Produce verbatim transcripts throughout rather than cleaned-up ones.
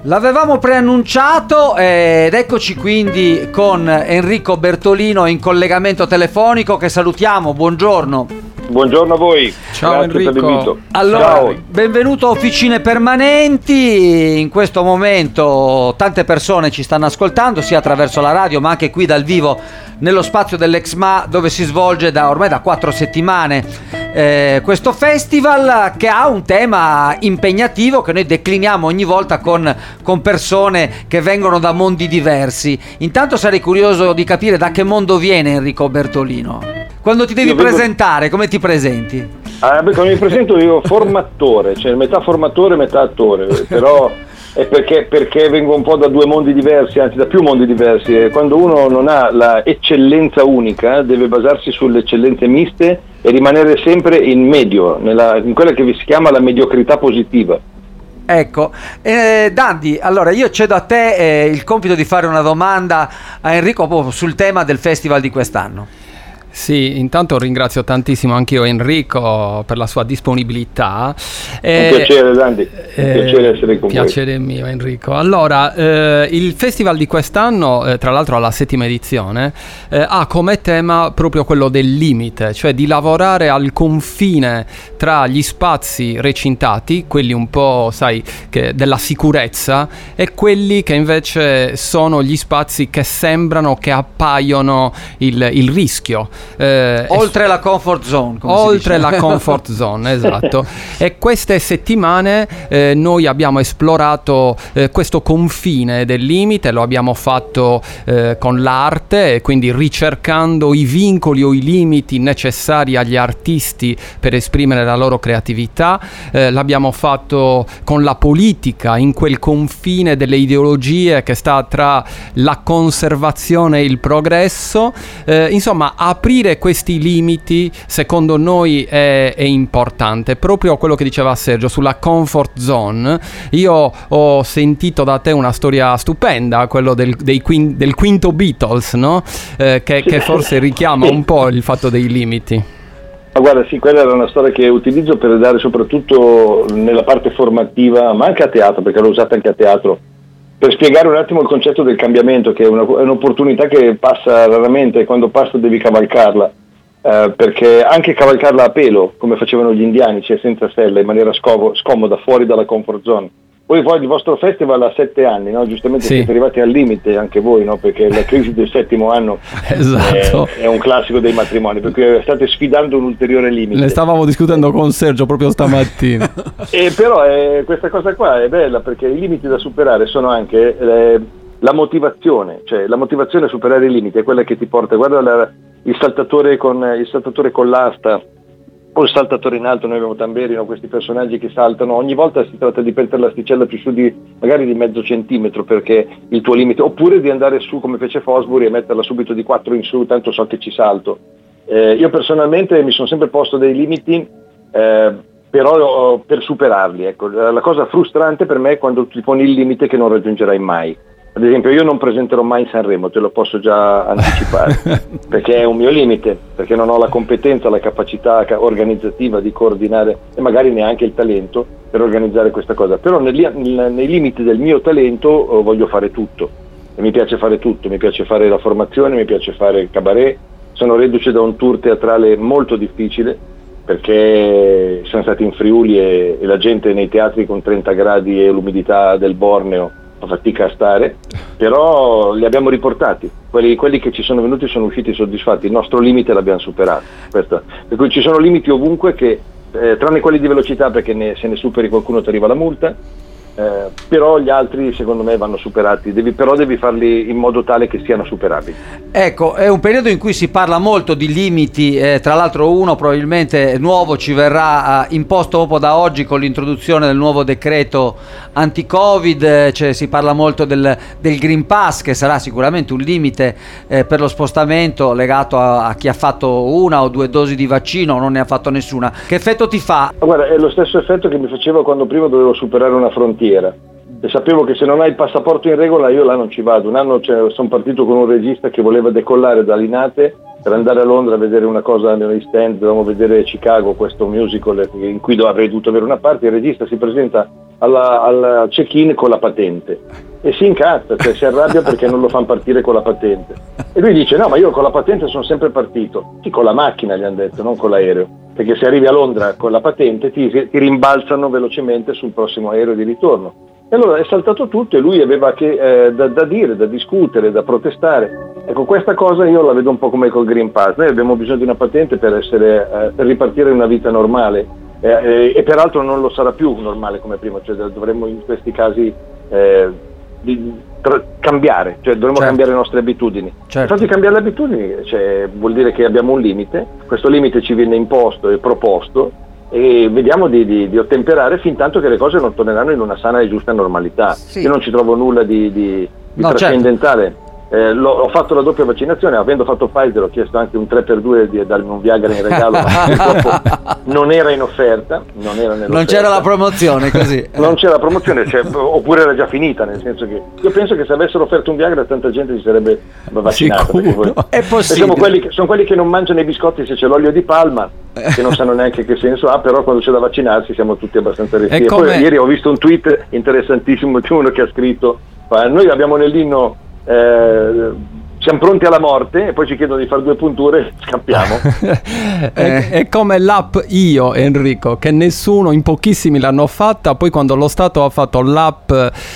L'avevamo preannunciato ed eccoci quindi con Enrico Bertolino in collegamento telefonico, che salutiamo. Buongiorno. Buongiorno a voi. Ciao. Grazie Enrico. per l'invito. Allora, Ciao. benvenuto a Officine Permanenti. In questo momento tante persone ci stanno ascoltando, sia attraverso la radio ma anche qui dal vivo nello spazio dell'Exma, dove si svolge da ormai da quattro settimane eh, questo festival, che ha un tema impegnativo che noi decliniamo ogni volta con, con persone che vengono da mondi diversi. Intanto sarei curioso di capire da che mondo viene Enrico Bertolino. Quando ti devi Io vengo... presentare, come ti presenti? Ah, beh, quando mi presento io formatore, cioè metà formatore e metà attore, però è perché, perché vengo un po' da due mondi diversi, anzi da più mondi diversi, e quando uno non ha la eccellenza unica deve basarsi sulle eccellenze miste e rimanere sempre in medio, nella, in quella che si chiama la mediocrità positiva. Ecco, eh, Dandi, allora io cedo a te eh, il compito di fare una domanda a Enrico sul tema del festival di quest'anno. Sì, intanto ringrazio tantissimo anch'io Enrico per la sua disponibilità. Eh, un piacere, Dandi, un eh, piacere essere con piacere voi. Piacere mio, Enrico. Allora, eh, il festival di quest'anno, eh, tra l'altro alla settima edizione, eh, ha come tema proprio quello del limite, cioè di lavorare al confine tra gli spazi recintati, quelli un po', sai, che della sicurezza, e quelli che invece sono gli spazi che sembrano, che appaiono il, il rischio. Eh, oltre es- la comfort zone, come oltre si dice. la comfort zone, esatto. E queste settimane eh, noi abbiamo esplorato eh, questo confine del limite, lo abbiamo fatto eh, con l'arte, e quindi ricercando i vincoli o i limiti necessari agli artisti per esprimere la loro creatività. Eh, l'abbiamo fatto con la politica, in quel confine delle ideologie che sta tra la conservazione e il progresso. Eh, insomma, aprire questi limiti secondo noi è, è importante. Proprio quello che diceva Sergio sulla comfort zone, io ho sentito da te una storia stupenda, quello del, dei quin, del quinto Beatles, no? Eh, che, che forse richiama un po' il fatto dei limiti. Ma guarda, sì, quella era una storia che utilizzo per dare soprattutto nella parte formativa, ma anche a teatro, perché l'ho usata anche a teatro, per spiegare un attimo il concetto del cambiamento, che è, una, è un'opportunità che passa raramente, e quando passa devi cavalcarla, eh, perché anche cavalcarla a pelo, come facevano gli indiani, cioè senza sella, in maniera scovo, scomoda, fuori dalla comfort zone. Poi poi il vostro festival ha sette anni, no? Giustamente sì. Siete arrivati al limite anche voi, no? Perché la crisi del settimo anno esatto. è, è un classico dei matrimoni, perché state sfidando un ulteriore limite. Ne stavamo discutendo con Sergio proprio stamattina. E però eh, questa cosa qua è bella, perché i limiti da superare sono anche eh, la motivazione, cioè la motivazione a superare i limiti è quella che ti porta, guarda la, il saltatore con il saltatore con l'asta, o il saltatore in alto, noi abbiamo Tamberino, questi personaggi che saltano, ogni volta si tratta di prendere l'asticella più su di magari di mezzo centimetro, perché il tuo limite, oppure di andare su come fece Fosbury e metterla subito di quattro in su, tanto so che ci salto. Eh, io personalmente mi sono sempre posto dei limiti, eh, però per superarli, ecco. La cosa frustrante per me è quando ti poni il limite che non raggiungerai mai. Ad esempio io non presenterò mai in Sanremo, te lo posso già anticipare, perché è un mio limite, perché non ho la competenza, la capacità organizzativa di coordinare e magari neanche il talento per organizzare questa cosa, però nel, nel, nei limiti del mio talento eh, voglio fare tutto, e mi piace fare tutto, mi piace fare la formazione, mi piace fare il cabaret, sono reduce da un tour teatrale molto difficile, perché siamo stati in Friuli e, e la gente nei teatri con trenta gradi e l'umidità del Borneo fa fatica a stare, però li abbiamo riportati, quelli, quelli che ci sono venuti sono usciti soddisfatti, il nostro limite l'abbiamo superato. Questo. Per cui ci sono limiti ovunque che, eh, tranne quelli di velocità, perché ne, se ne superi qualcuno ti arriva la multa, eh, però gli altri secondo me vanno superati, devi, però devi farli in modo tale che siano superabili. Ecco, è un periodo in cui si parla molto di limiti, eh, tra l'altro uno probabilmente nuovo ci verrà eh, imposto proprio da oggi con l'introduzione del nuovo decreto anti-Covid, eh, cioè si parla molto del, del Green Pass, che sarà sicuramente un limite eh, per lo spostamento legato a, a chi ha fatto una o due dosi di vaccino o non ne ha fatto nessuna. Che effetto ti fa? Ma guarda, è lo stesso effetto che mi faceva quando prima dovevo superare una frontiera. E sapevo che se non hai il passaporto in regola io là non ci vado. Un anno cioè, sono partito con un regista che voleva decollare da Linate per andare a Londra a vedere una cosa negli stand, dovevamo vedere Chicago, questo musical in cui avrei dovuto avere una parte, il regista si presenta alla, al check-in con la patente e si incazza, cioè si arrabbia perché non lo fanno partire con la patente e lui dice no, ma io con la patente sono sempre partito. Sì, con la macchina gli hanno detto, non con l'aereo, perché se arrivi a Londra con la patente ti, ti rimbalzano velocemente sul prossimo aereo di ritorno. E allora è saltato tutto e lui aveva che, eh, da, da dire, da discutere, da protestare. Ecco, questa cosa io la vedo un po' come col Green Pass. Noi abbiamo bisogno di una patente per, essere, eh, per ripartire una vita normale eh, eh, e peraltro non lo sarà più normale come prima, cioè dovremmo in questi casi eh, di, tra, cambiare, cioè dovremmo certo. cambiare le nostre abitudini. Certo. Infatti cambiare le abitudini cioè, vuol dire che abbiamo un limite, questo limite ci viene imposto e proposto e vediamo di, di, di ottemperare fin tanto che le cose non torneranno in una sana e giusta normalità. Sì. Io non ci trovo nulla di, di, di no, trascendentale. Certo. Eh, l'ho, ho fatto la doppia vaccinazione, avendo fatto Pfizer ho chiesto anche un tre per due di darmi un Viagra in regalo, ma purtroppo non era in offerta, non era nell'offerta. Non c'era la promozione così. Non c'era la promozione, cioè, oppure era già finita, nel senso che io penso che se avessero offerto un Viagra tanta gente si sarebbe vaccinata. Voi, è possibile. Siamo quelli, che, sono quelli che non mangiano i biscotti se c'è l'olio di palma, che non sanno neanche che senso ha, però quando c'è da vaccinarsi siamo tutti abbastanza restii. E poi ieri ho visto un tweet interessantissimo di uno che ha scritto: noi abbiamo nell'inno eh, siamo pronti alla morte e poi ci chiedono di fare due punture e scappiamo. è, è come l'app Io, Enrico, che nessuno, in pochissimi l'hanno fatta, poi quando lo Stato ha fatto l'app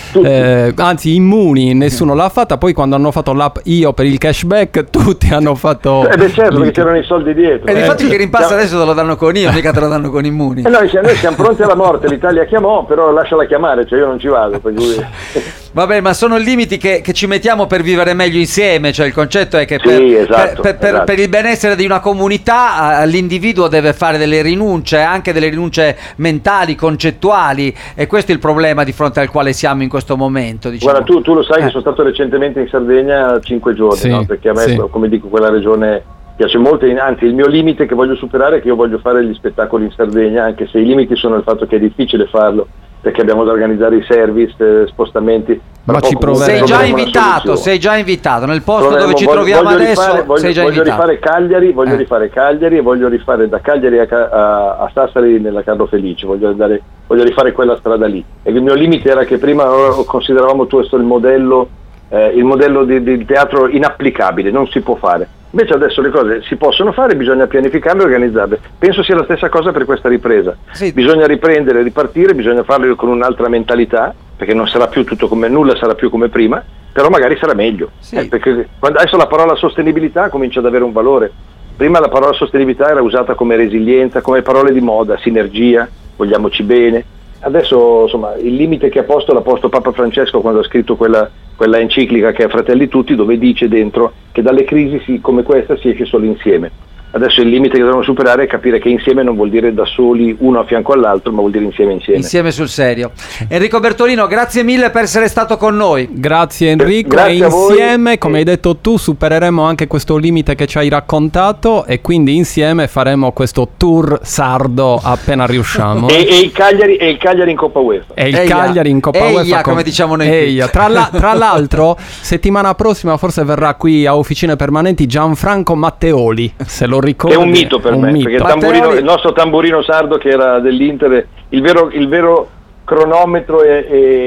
eh, anzi Immuni nessuno l'ha fatta, poi quando hanno fatto l'app Io per il cashback tutti hanno fatto eh beh certo, perché c'erano i soldi dietro. E eh, infatti che rimpassa adesso te lo danno con Io, mica te lo danno con Immuni. Eh noi, noi siamo pronti alla morte, l'Italia chiamò, però lasciala chiamare, cioè io non ci vado per cui... Vabbè, ma sono limiti che, che ci mettiamo per vivere meglio insieme, cioè il concetto è che sì, per, esatto, per, per, esatto. per il benessere di una comunità l'individuo deve fare delle rinunce, anche delle rinunce mentali, concettuali, e questo è il problema di fronte al quale siamo in questo momento, diciamo. Guarda, tu, tu lo sai eh. che sono stato recentemente in Sardegna cinque giorni, sì, no? Perché a me, sì. come dico, quella regione piace molto, anzi il mio limite che voglio superare è che io voglio fare gli spettacoli in Sardegna, anche se i limiti sono il fatto che è difficile farlo, perché abbiamo da organizzare i service, eh, spostamenti. Ma ci sei già invitato, sei già invitato nel posto Proveremo, dove ci voglio, troviamo voglio adesso. Rifare, voglio, sei già voglio invitato. rifare Cagliari, voglio eh. rifare Cagliari e voglio rifare da Cagliari a, a, a Sassari nella Carlo Felice, voglio, andare, voglio rifare quella strada lì. E il mio limite era che prima consideravamo questo il modello, eh, il modello di, di teatro inapplicabile, non si può fare. Invece adesso le cose si possono fare, bisogna pianificarle e organizzarle. Penso sia la stessa cosa per questa ripresa. Sì. Bisogna riprendere, ripartire, bisogna farlo con un'altra mentalità, perché non sarà più tutto come nulla, sarà più come prima, però magari sarà meglio. Sì. Eh, perché quando, adesso la parola sostenibilità comincia ad avere un valore. Prima la parola sostenibilità era usata come resilienza, come parole di moda, sinergia, vogliamoci bene. Adesso insomma il limite che ha posto l'ha posto Papa Francesco quando ha scritto quella, quella enciclica che è Fratelli Tutti, dove dice dentro che dalle crisi si, come questa si esce solo insieme. Adesso il limite che dobbiamo superare è capire che insieme non vuol dire da soli uno a fianco all'altro, ma vuol dire insieme insieme. Insieme sul serio. Enrico Bertolino, grazie mille per essere stato con noi. Grazie Enrico, grazie e insieme, voi. come hai detto tu, supereremo anche questo limite che ci hai raccontato e quindi insieme faremo questo tour sardo appena riusciamo. e, e, il Cagliari, e il Cagliari in Coppa UEFA. E il Eia. Cagliari in Coppa Eia, UEFA. come diciamo noi. Eia. Tra, la, tra l'altro, settimana prossima forse verrà qui a Officine Permanenti Gianfranco Matteoli, se lo ricordi. È un mito per un me, mito. perché il, tamburino, il nostro tamburino sardo che era dell'Inter, il vero, il vero cronometro e,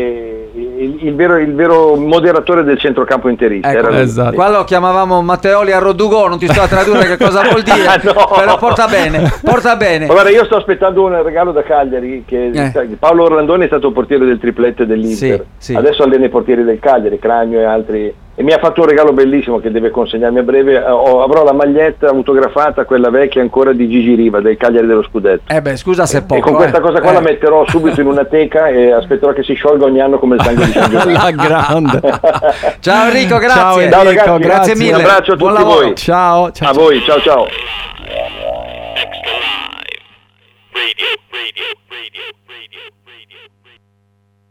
e il, il, vero, il vero moderatore del centrocampo interista. Ecco, era esatto. Qua lo chiamavamo Matteoli a Rodugò, non ti sto a tradurre che cosa vuol dire, ah, no. però porta bene, porta bene. Ma guarda, io sto aspettando un regalo da Cagliari, che Eh. Paolo Orlandoni è stato portiere del triplette dell'Inter, Sì, sì. adesso allena i portieri del Cagliari, Cragno e altri, e mi ha fatto un regalo bellissimo che deve consegnarmi a breve. Ho, avrò la maglietta autografata, quella vecchia ancora di Gigi Riva del Cagliari dello Scudetto. Eh beh, scusa se è poco. E con questa eh. cosa qua eh. la metterò subito in una teca e aspetterò che si sciolga ogni anno come il sangue di San Giovanni. La grande. Ciao Enrico, grazie. Ciao Enrico, Ciao, ragazzi, grazie grazie. mille. Un abbraccio a Buon tutti lavoro. voi. Ciao, ciao. A voi, ciao ciao. Extra Live Radio, Radio.